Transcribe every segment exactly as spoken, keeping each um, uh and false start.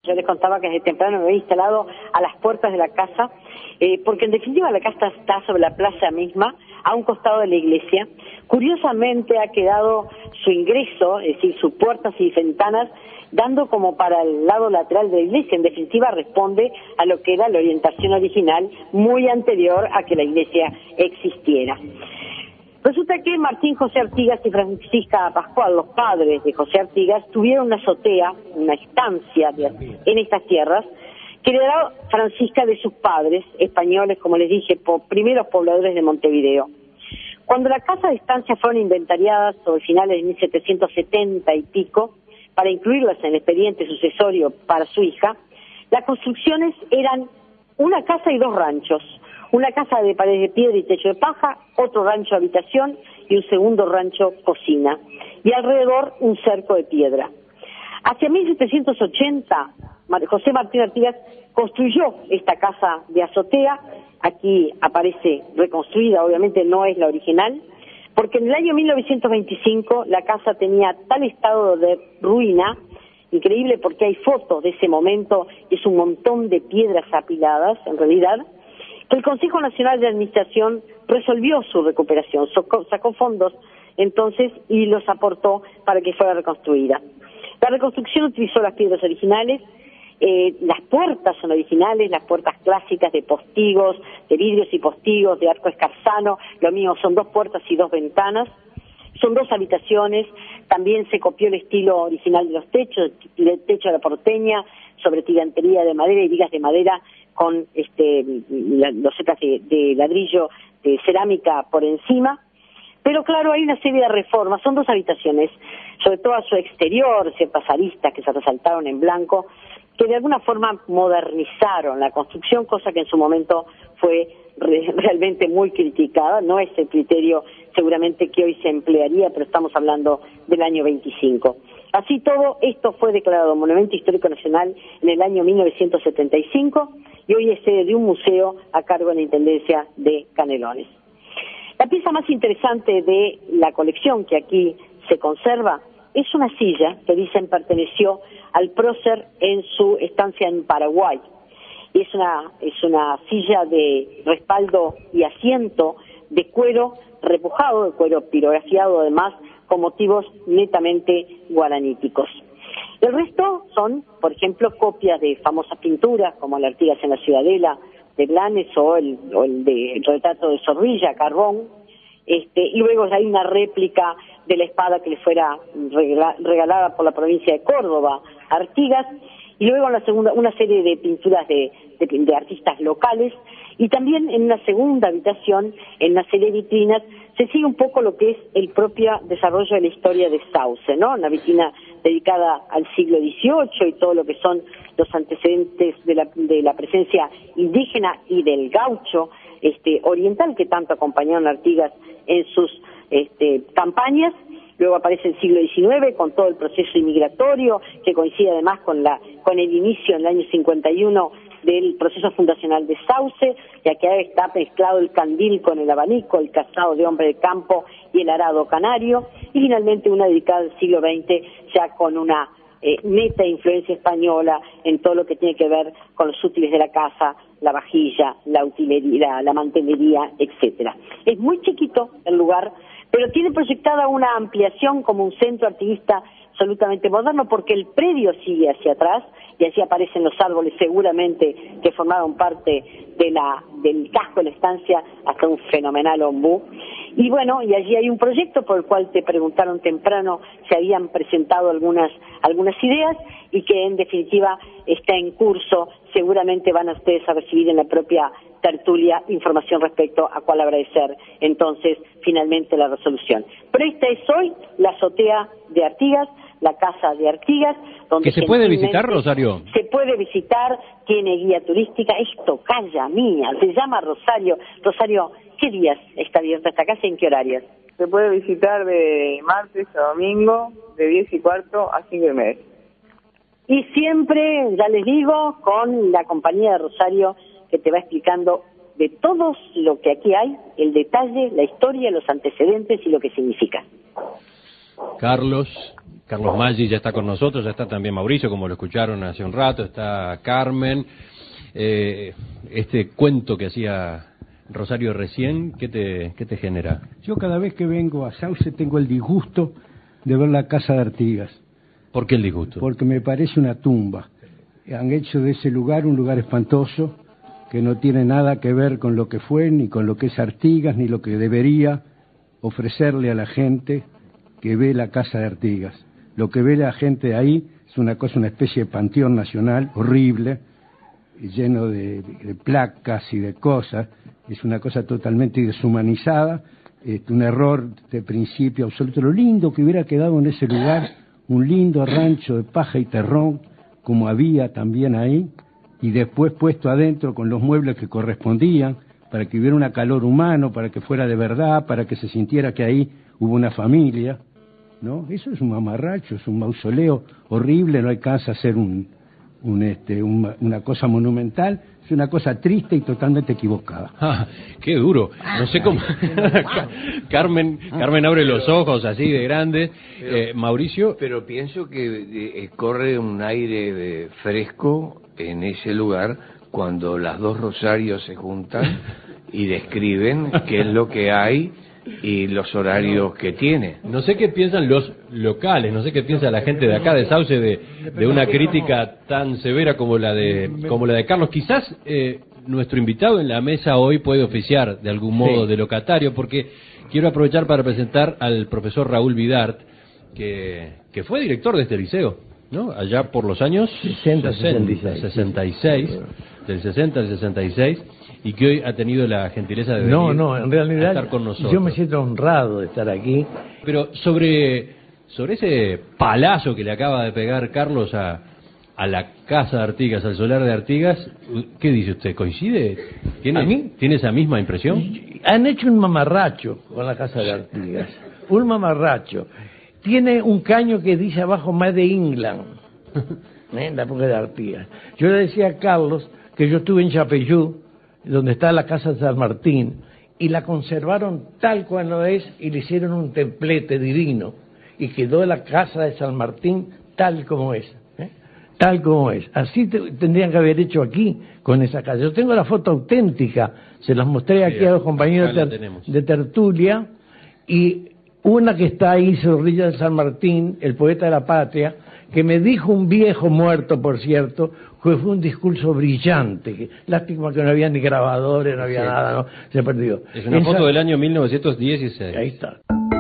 Yo les contaba que desde temprano me había instalado a las puertas de la casa, eh, porque en definitiva la casa está sobre la plaza misma, a un costado de la iglesia. Curiosamente ha quedado su ingreso, es decir, sus puertas y ventanas, dando como para el lado lateral de la iglesia. En definitiva responde a lo que era la orientación original, muy anterior a que la iglesia existiera. Resulta que Martín José Artigas y Francisca Pascual, los padres de José Artigas, tuvieron una azotea, una estancia de, en estas tierras, que le heredó Francisca de sus padres, españoles, como les dije, po, primeros pobladores de Montevideo. Cuando la casa de estancia fueron inventariadas sobre finales de mil setecientos setenta y pico, para incluirlas en el expediente sucesorio para su hija, las construcciones eran una casa y dos ranchos. Una casa de paredes de piedra y techo de paja, otro rancho habitación y un segundo rancho cocina. Y alrededor un cerco de piedra. Hacia mil setecientos ochenta, José Martín Artigas construyó esta casa de azotea. Aquí aparece reconstruida, obviamente no es la original, porque en el año mil novecientos veinticinco la casa tenía tal estado de ruina, increíble porque hay fotos de ese momento, es un montón de piedras apiladas en realidad, que el Consejo Nacional de Administración resolvió su recuperación, sacó, sacó fondos entonces y los aportó para que fuera reconstruida. La reconstrucción utilizó las piedras originales, eh, las puertas son originales, las puertas clásicas de postigos, de vidrios y postigos, de arco escarzano, lo mío son dos puertas y dos ventanas, son dos habitaciones, también se copió el estilo original de los techos, el techo de la porteña, sobre tirantería de madera y vigas de madera, con este la, losetas de, de ladrillo, de cerámica por encima, pero claro, hay una serie de reformas, son dos habitaciones, sobre todo a su exterior, ciertas aristas que se resaltaron en blanco, que de alguna forma modernizaron la construcción, cosa que en su momento fue re, realmente muy criticada, no es el criterio seguramente que hoy se emplearía, pero estamos hablando del año veinticinco. Así todo, esto fue declarado Monumento Histórico Nacional en el año mil novecientos setenta y cinco y hoy es sede de un museo a cargo de la Intendencia de Canelones. La pieza más interesante de la colección que aquí se conserva es una silla que dicen perteneció al prócer en su estancia en Paraguay. Es una, es una silla de respaldo y asiento de cuero repujado, de cuero pirografiado además, con motivos netamente guaraníticos. El resto son, por ejemplo, copias de famosas pinturas como la Artigas en la Ciudadela de Blanes o el, o el de el retrato de Zorrilla, Carbón. Este, y luego hay una réplica de la espada que le fuera regala, regalada por la provincia de Córdoba a Artigas, y luego en la segunda una serie de pinturas de, de, de artistas locales, y también en una segunda habitación, en una serie de vitrinas, se sigue un poco lo que es el propio desarrollo de la historia de Sauce, ¿no? Una vitrina dedicada al siglo dieciocho y todo lo que son los antecedentes de la, de la presencia indígena y del gaucho este, oriental que tanto acompañaron a Artigas en sus este, campañas. Luego aparece el siglo diecinueve con todo el proceso inmigratorio que coincide además con la con el inicio en el año cincuenta y uno del proceso fundacional de Sauce, ya que ahí está mezclado el candil con el abanico, el cazado de hombre de campo y el arado canario, y finalmente una dedicada al siglo veinte ya con una eh, neta influencia española en todo lo que tiene que ver con los útiles de la casa, la vajilla, la utilería, la, la mantelería, etcétera. Es muy chiquito el lugar, pero tiene proyectada una ampliación como un centro artiguista absolutamente moderno, porque el predio sigue hacia atrás y así aparecen los árboles seguramente que formaron parte de la del casco de la estancia, hasta un fenomenal ombú. Y bueno, y allí hay un proyecto por el cual te preguntaron temprano si habían presentado algunas algunas ideas y que en definitiva está en curso. Seguramente van a ustedes a recibir en la propia tertulia información respecto a cuál habrá de ser entonces finalmente la resolución. Pero esta es hoy la azotea de Artigas, la casa de Artigas, donde ¿que se puede visitar, Rosario? Se puede visitar, tiene guía turística, es tocaya mía, se llama Rosario. Rosario, ¿qué días está abierta esta casa y en qué horarios? Se puede visitar de martes a domingo, de diez y cuarto a cinco y media. Y siempre, ya les digo, con la compañía de Rosario, que te va explicando de todo lo que aquí hay, el detalle, la historia, los antecedentes y lo que significa. Carlos, Carlos Maggi ya está con nosotros, ya está también Mauricio, como lo escucharon hace un rato, está Carmen. Eh, este cuento que hacía Rosario recién, ¿qué te, qué te genera? Yo cada vez que vengo a Sauce tengo el disgusto de ver la casa de Artigas. ¿Por qué el disgusto? Porque me parece una tumba. Han hecho de ese lugar un lugar espantoso, que no tiene nada que ver con lo que fue, ni con lo que es Artigas, ni lo que debería ofrecerle a la gente que ve la casa de Artigas. Lo que ve la gente ahí es una cosa, una especie de panteón nacional horrible, lleno de, de placas y de cosas. Es una cosa totalmente deshumanizada, eh, un error de principio absoluto. Lo lindo que hubiera quedado en ese lugar, un lindo rancho de paja y terrón, como había también ahí, y después puesto adentro con los muebles que correspondían, para que hubiera un calor humano, para que fuera de verdad, para que se sintiera que ahí hubo una familia, ¿no? Eso es un mamarracho, es un mausoleo horrible, no alcanza a ser un, un, este, un, una cosa monumental, es una cosa triste y totalmente equivocada. Ah, qué duro. No sé cómo. Carmen, Carmen abre los ojos así de grandes. Pero, eh, Mauricio. Pero pienso que eh, corre un aire de fresco en ese lugar cuando las dos Rosarios se juntan y describen qué es lo que hay y los horarios que tiene. No sé qué piensan los locales, no sé qué piensa la gente de acá de Sauce de, de una crítica tan severa como la de como la de Carlos. Quizás eh, nuestro invitado en la mesa hoy puede oficiar de algún modo sí. de locatario, porque quiero aprovechar para presentar al profesor Raúl Vidart, que, que fue director de este liceo, ¿no? Allá por los años sesenta, sesenta y seis, sesenta y seis, del sesenta al sesenta y seis, y que hoy ha tenido la gentileza de venir no, no, en realidad, a estar con nosotros. Yo me siento honrado de estar aquí. Pero sobre, sobre ese palazo que le acaba de pegar Carlos a, a la casa de Artigas, al solar de Artigas, ¿qué dice usted? ¿Coincide? ¿Tiene, ¿A mí? ¿Tiene esa misma impresión? Han hecho un mamarracho con la casa de Artigas. Un mamarracho. Tiene un caño que dice abajo Made in England, ¿eh? En la época de Artigas. Yo le decía a Carlos que yo estuve en Chapeyú, donde está la casa de San Martín, y la conservaron tal cual no es, y le hicieron un templete divino, y quedó la casa de San Martín tal como es, ¿eh? tal como es. Así te, tendrían que haber hecho aquí, con esa casa. Yo tengo la foto auténtica, se las mostré aquí sí, a los compañeros de, ter, de tertulia, y una que está ahí sobre orilla de San Martín, el poeta de la patria, que me dijo un viejo muerto, por cierto, que fue un discurso brillante. Que, lástima que no había ni grabadores, no había sí. nada, ¿no? Se perdió. Es una Esa... foto del año mil novecientos dieciséis. Ahí está.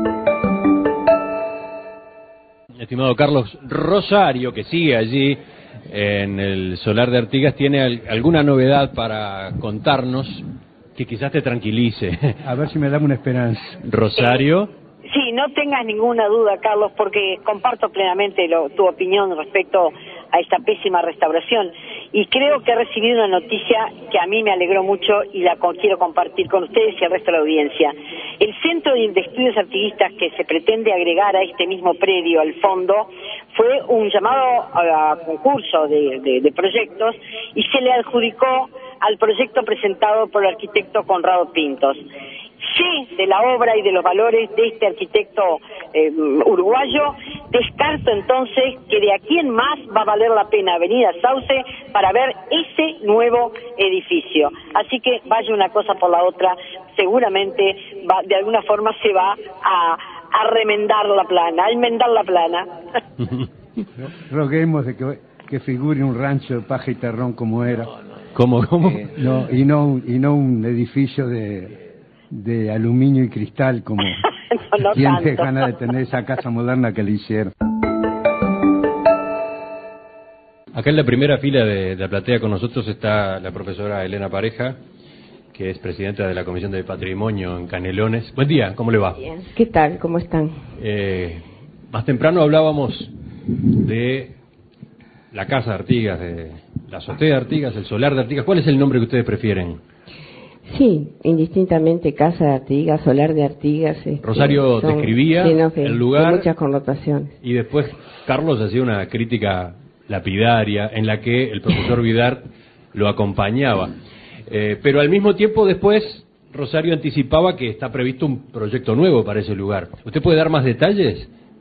Estimado Carlos, Rosario, que sigue allí en el solar de Artigas, ¿tiene alguna novedad para contarnos que quizás te tranquilice? A ver si me da una esperanza. Rosario. Sí, no tengas ninguna duda, Carlos, porque comparto plenamente lo, tu opinión respecto a esta pésima restauración, y creo que he recibido una noticia que a mí me alegró mucho y la con, quiero compartir con ustedes y el resto de la audiencia. El Centro de Estudios Artiguistas que se pretende agregar a este mismo predio al fondo fue un llamado a, a concurso de, de, de proyectos, y se le adjudicó al proyecto presentado por el arquitecto Conrado Pintos. Sé de la obra y de los valores de este arquitecto eh, uruguayo. Descarto entonces que de aquí en más va a valer la pena venir a Sauce para ver ese nuevo edificio. Así que vaya una cosa por la otra, seguramente va, de alguna forma se va a, a remendar la plana, a enmendar la plana. Roguemos de que, que figure un rancho de paja y terrón como era. ¿Cómo, cómo? Eh, no, y no, y no un edificio de... de aluminio y cristal, como no, no quien tanto. te gana de tener esa casa moderna que le hicieron. Acá en la primera fila de, de la platea con nosotros está la profesora Elena Pareja, que es presidenta de la Comisión de Patrimonio en Canelones. Buen día, ¿cómo le va? Bien. ¿Qué tal? ¿Cómo están? Eh, más temprano hablábamos de la casa de Artigas, de la azotea de Artigas, el solar de Artigas. ¿Cuál es el nombre que ustedes prefieren? Sí, indistintamente Casa de Artigas, Solar de Artigas. Este, Rosario son, describía sí, no, que, el lugar. Muchas connotaciones. Y después Carlos hacía una crítica lapidaria en la que el profesor Vidart lo acompañaba. Eh, pero al mismo tiempo después Rosario anticipaba que está previsto un proyecto nuevo para ese lugar. ¿Usted puede dar más detalles?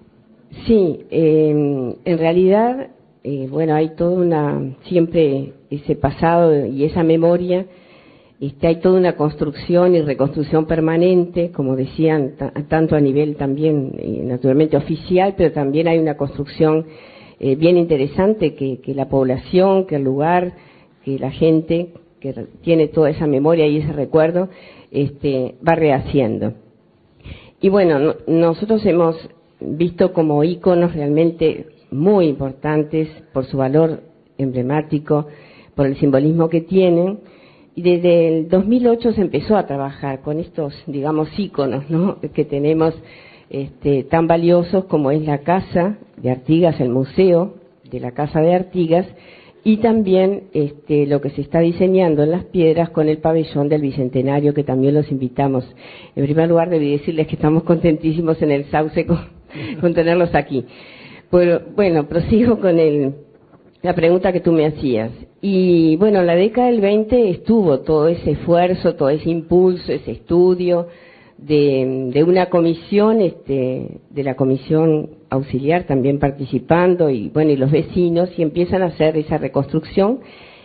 Sí, eh, en realidad, eh, bueno, hay toda una, siempre ese pasado y esa memoria, este, hay toda una construcción y reconstrucción permanente, como decían, tanto a nivel también, eh, naturalmente oficial, pero también hay una construcción eh, bien interesante que, que la población, que el lugar, que la gente que tiene toda esa memoria y ese recuerdo, este, va rehaciendo. Y bueno, no, nosotros hemos visto como íconos realmente muy importantes por su valor emblemático, por el simbolismo que tienen, y desde el dos mil ocho se empezó a trabajar con estos, digamos, íconos, ¿no?, que tenemos este, tan valiosos como es la Casa de Artigas, el museo de la Casa de Artigas, y también este, lo que se está diseñando en Las Piedras con el pabellón del Bicentenario, que también los invitamos. En primer lugar, debí decirles que estamos contentísimos en el Sauce con, con tenerlos aquí. Pero, bueno, prosigo con el, la pregunta que tú me hacías. Y bueno, en la década del veinte estuvo todo ese esfuerzo, todo ese impulso, ese estudio de, de una comisión, este, de la comisión auxiliar también participando, y bueno, y los vecinos, y empiezan a hacer esa reconstrucción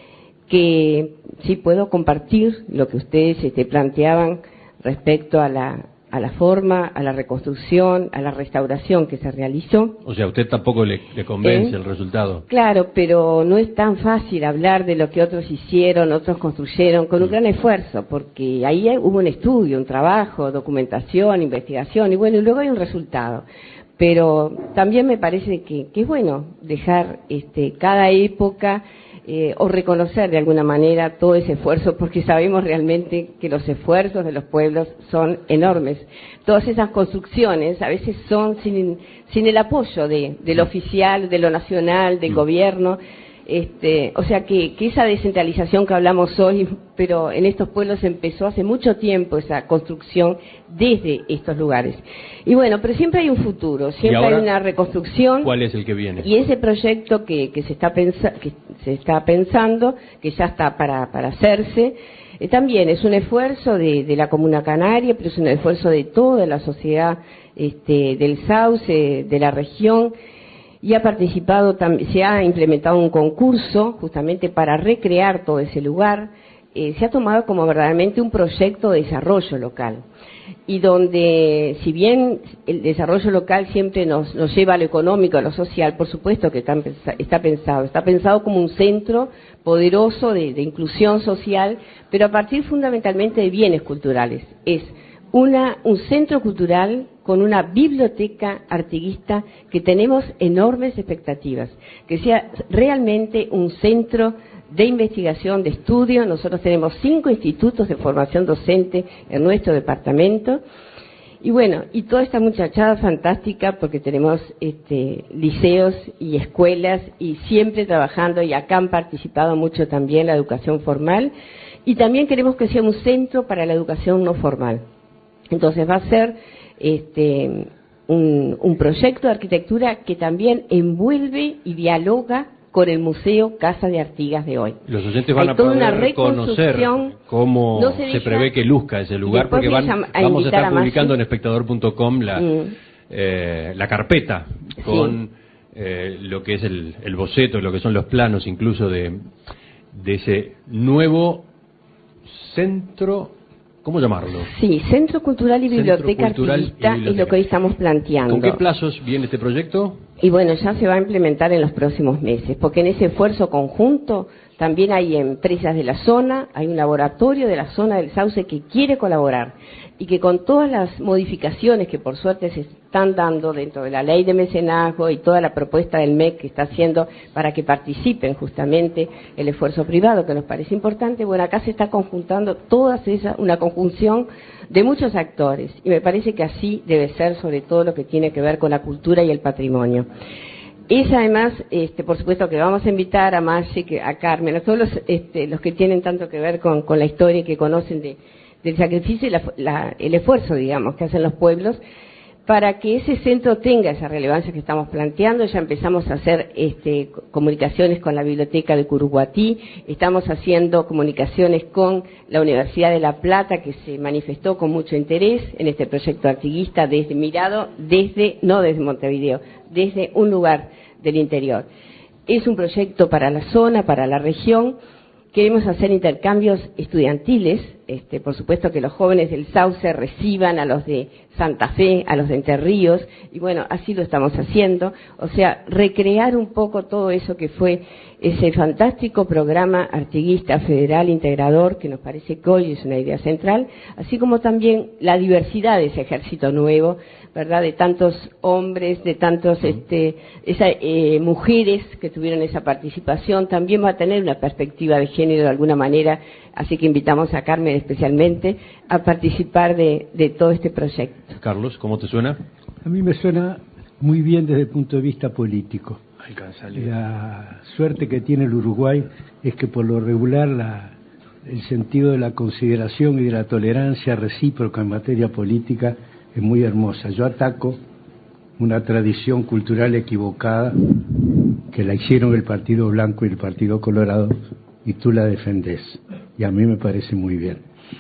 que sí puedo compartir lo que ustedes este, planteaban respecto a la a la forma, a la reconstrucción, a la restauración que se realizó. O sea, a usted tampoco le, le convence ¿Eh? el resultado. Claro, pero no es tan fácil hablar de lo que otros hicieron, otros construyeron, con un gran esfuerzo, porque ahí hubo un estudio, un trabajo, documentación, investigación, y bueno, y luego hay un resultado. Pero también me parece que, que es bueno dejar este, cada época eh, o reconocer de alguna manera todo ese esfuerzo, porque sabemos realmente que los esfuerzos de los pueblos son enormes. Todas esas construcciones a veces son sin, sin el apoyo de, de lo oficial, de lo nacional, del gobierno. Este, o sea que, que esa descentralización que hablamos hoy, pero en estos pueblos empezó hace mucho tiempo esa construcción desde estos lugares. Y bueno, pero siempre hay un futuro, siempre hay una reconstrucción. ¿Cuál es el que viene? Y ese proyecto que, que, se, está pensa, que se está pensando, que ya está para, para hacerse, eh, también es un esfuerzo de, de la Comuna Canaria, pero es un esfuerzo de toda la sociedad este, del Sauce, de la región. Y ha participado, se ha implementado un concurso justamente para recrear todo ese lugar. Eh, se ha tomado como verdaderamente un proyecto de desarrollo local. Y donde, si bien el desarrollo local siempre nos, nos lleva a lo económico, a lo social, por supuesto que está, está pensado. Está pensado como un centro poderoso de, de inclusión social, pero a partir fundamentalmente de bienes culturales. Es Una, un centro cultural con una biblioteca artiguista que tenemos enormes expectativas, que sea realmente un centro de investigación, de estudio. Nosotros tenemos cinco institutos de formación docente en nuestro departamento, y bueno, y toda esta muchachada fantástica, porque tenemos este, liceos y escuelas, y siempre trabajando, y acá han participado mucho también la educación formal, y también queremos que sea un centro para la educación no formal. Entonces va a ser este, un, un proyecto de arquitectura que también envuelve y dialoga con el Museo Casa de Artigas de hoy. Los oyentes van a poder conocer cómo no se, se prevé que luzca ese lugar, porque van, a vamos a estar a publicando en espectador punto com la, mm. eh, la carpeta con sí. eh, lo que es el, el boceto, lo que son los planos incluso de, de ese nuevo centro. ¿Cómo llamarlo? Sí, Centro Cultural y Biblioteca Artiguista es lo que hoy estamos planteando. ¿Con qué plazos viene este proyecto? Y bueno, ya se va a implementar en los próximos meses, porque en ese esfuerzo conjunto también hay empresas de la zona, hay un laboratorio de la zona del Sauce que quiere colaborar, y que con todas las modificaciones que por suerte se están dando dentro de la ley de mecenazgo y toda la propuesta del M E C que está haciendo para que participen justamente el esfuerzo privado, que nos parece importante, bueno, acá se está conjuntando todas esas, una conjunción de muchos actores, y me parece que así debe ser, sobre todo lo que tiene que ver con la cultura y el patrimonio. Es además, este, por supuesto que vamos a invitar a Magic, a Carmen, a todos los, este, los que tienen tanto que ver con, con la historia y que conocen de, del sacrificio y la, la, el esfuerzo, digamos, que hacen los pueblos, para que ese centro tenga esa relevancia que estamos planteando. Ya empezamos a hacer este, comunicaciones con la Biblioteca de Curuguatí, estamos haciendo comunicaciones con la Universidad de La Plata, que se manifestó con mucho interés en este proyecto artiguista, desde mirado desde, no desde Montevideo, desde un lugar del interior. Es un proyecto para la zona, para la región. Queremos hacer intercambios estudiantiles, este, por supuesto que los jóvenes del Sauce reciban a los de Santa Fe, a los de Entre Ríos, y bueno, así lo estamos haciendo, o sea, recrear un poco todo eso que fue ese fantástico programa artiguista federal integrador, que nos parece que hoy es una idea central, así como también la diversidad de ese ejército nuevo, ¿verdad?, de tantos hombres, de tantos este, esa, eh, mujeres que tuvieron esa participación. También va a tener una perspectiva de género de alguna manera, así que invitamos a Carmen especialmente a participar de, de todo este proyecto. Carlos, ¿cómo te suena? A mí me suena muy bien desde el punto de vista político. La suerte que tiene el Uruguay es que por lo regular la, el sentido de la consideración y de la tolerancia recíproca en materia política es muy hermosa. Yo ataco una tradición cultural equivocada que la hicieron el Partido Blanco y el Partido Colorado, y tú la defendés, y a mí me parece muy bien,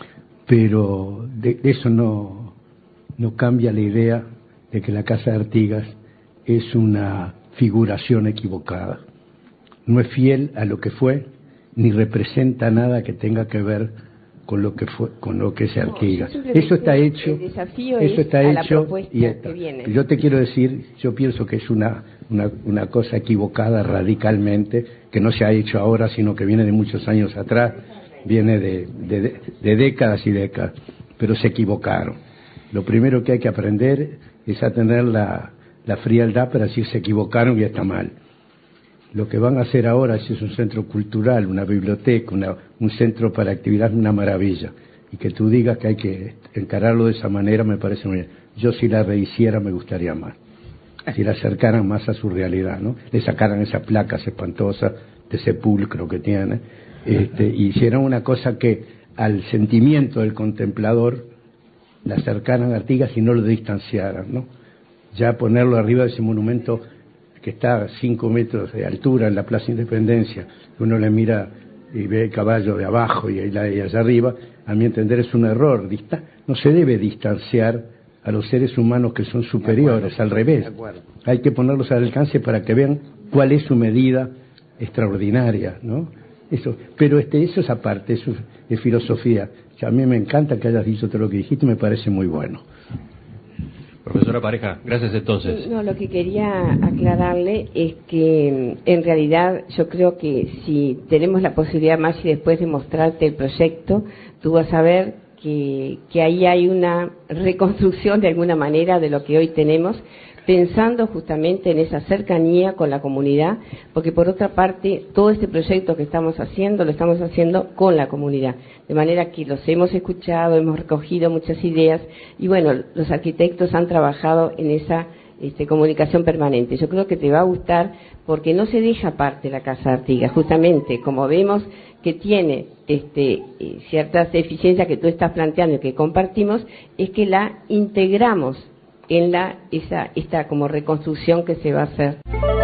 pero de, de eso no, no cambia la idea de que la Casa de Artigas es una figuración equivocada, no es fiel a lo que fue, ni representa nada que tenga que ver con lo que fue, con lo que es Artigas. No, eso está hecho, eso está hecho, y está. Yo te quiero decir, yo pienso que es una, una, una cosa equivocada radicalmente, que no se ha hecho ahora, sino que viene de muchos años atrás, viene de, de, de décadas y décadas, pero se equivocaron. Lo primero que hay que aprender es a tener la, la frialdad para decir se equivocaron y está mal. Lo que van a hacer ahora es un centro cultural, una biblioteca, una, un centro para actividad, una maravilla. Y que tú digas que hay que encararlo de esa manera me parece muy bien. Yo si la rehiciera me gustaría más. Si la acercaran más a su realidad, ¿no? Le sacaran esas placas espantosas de sepulcro que tiene, este, y hicieran una cosa que al sentimiento del contemplador la acercaran a Artigas y no lo distanciaran, ¿no? Ya ponerlo arriba de ese monumento que está a cinco metros de altura en la Plaza Independencia, uno le mira y ve el caballo de abajo y allá arriba, a mi entender es un error. No se debe distanciar a los seres humanos que son superiores, al revés. Hay que ponerlos al alcance para que vean cuál es su medida extraordinaria, ¿no? Eso, pero este, eso es aparte, eso es, es filosofía. O sea, a mí me encanta que hayas dicho todo lo que dijiste, me parece muy bueno. Profesora Pareja, gracias entonces. No, lo que quería aclararle es que en realidad yo creo que si tenemos la posibilidad más y después de mostrarte el proyecto, tú vas a ver que, que ahí hay una reconstrucción de alguna manera de lo que hoy tenemos, pensando justamente en esa cercanía con la comunidad, porque por otra parte todo este proyecto que estamos haciendo lo estamos haciendo con la comunidad, de manera que los hemos escuchado, hemos recogido muchas ideas y bueno, los arquitectos han trabajado en esa este, comunicación permanente. Yo creo que te va a gustar porque no se deja aparte la Casa de Artigas, justamente como vemos que tiene este, ciertas deficiencias que tú estás planteando y que compartimos, es que la integramos en la esa esta como reconstrucción que se va a hacer.